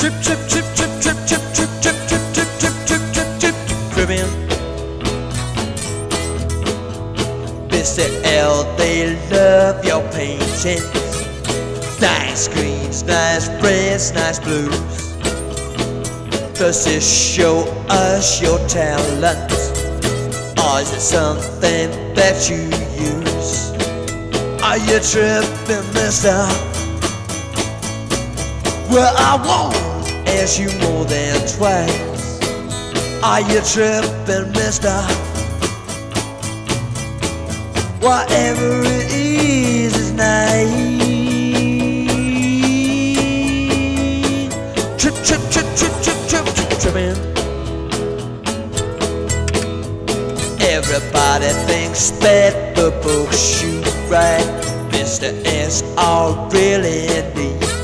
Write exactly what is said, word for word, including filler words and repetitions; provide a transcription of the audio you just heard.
Trip, trip, trip, trip, trip, trip, trip, trip, trip, trip, trip, trip, trip, trip, tripping. Mister L, they love your paintings. Nice greens, nice reds, nice blues. Does this show us your talent, or is it something that you use? Are you tripping, mister? Well, I won't ask you more than twice. Are you tripping, mister? Whatever it is is nice. Trip, trip, trip, trip, trip, trip, trip, tripping. Everybody thinks that the books you write, Mister S, are really neat.